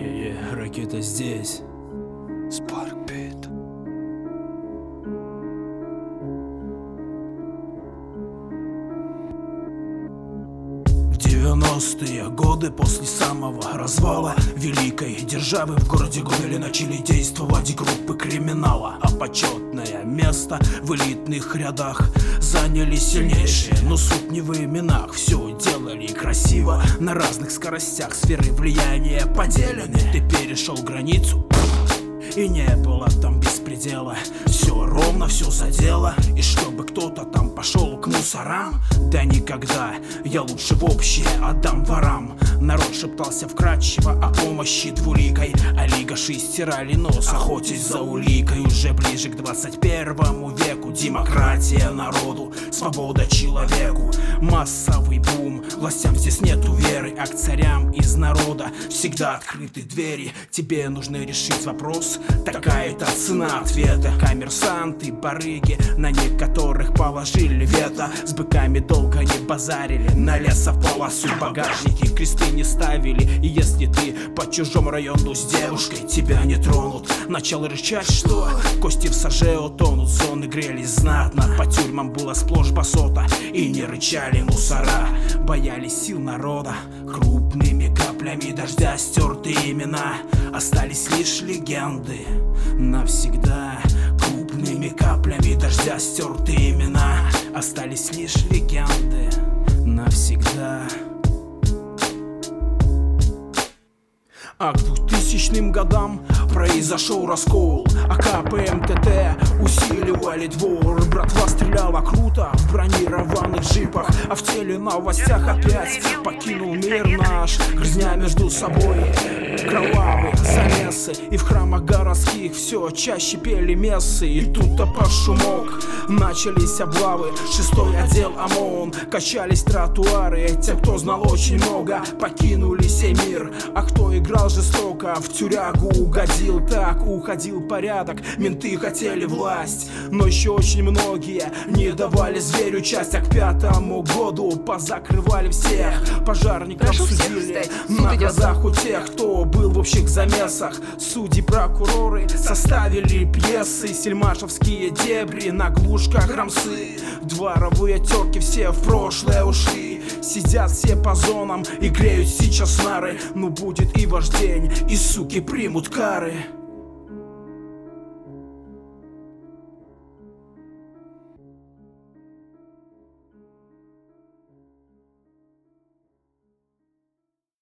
Ракета здесь. Спаркбит. 90-е годы после самого развала великой державы в городе Гомеле начали действовать группы криминала, а почетное место в элитных рядах заняли сильнейшие, но суть не в именах. Все делали красиво, на разных скоростях, сферы влияния поделены. Ты перешел границу, и не было там беспредела. Все ровно, все задело. И чтобы кто-то там пошел к мусорам, да никогда. Я лучше в общее отдам ворам. Народ шептался вкрадчиво о помощи двуликой, а лигаши стирали нос, охотясь за уликой. Уже ближе к 21 веку демократия народу, свобода человеку. Массовый бум, властям здесь нету веры, а к царям из народа всегда открыты двери. Тебе нужно решить вопрос, такая-то цена ответа. Коммерсанты, барыги, на некоторых положили вето. С быками долго не базарили, на лесополосу багажники кресты не ставили. И если ты по чужому району с девушкой, тебя не тронут. Начал рычать, что кости в саже утонут. Зоны грелись знатно, по тюрьмам было сплошь басота. И не рычали мусора, боялись сил народа. Крупными каплями дождя стерты имена, остались лишь легенды навсегда. Крупными каплями дождя стерты имена, остались лишь легенды навсегда. А к 2000-м годам произошел раскол, а КПМТТ усиливали двор. Братва стреляла круто в бронированных джипах, а в теленовостях опять покинул мир наш. Грызня между собой, кровавые замесы, и в храмах городских все чаще пели мессы. И тут-то под шумок начались облавы. 6-й отдел ОМОН, качались тротуары. Те, кто знал очень много, покинули сей мир, а кто играл жестоко, в тюрягу угодил. Так уходил порядок, менты хотели власть, но еще очень многие не давали зверю часть. А к 5-му году позакрывали всех, пожарников судили на глазах у тех, кто был в общих замесах. Судьи, прокуроры составили пьесы, сельмашевские дебри на глушках рамсы. Дворовые терки все в прошлое ушли, сидят все по зонам и греют сейчас нары. Ну будет и ваш день, и суки примут кары.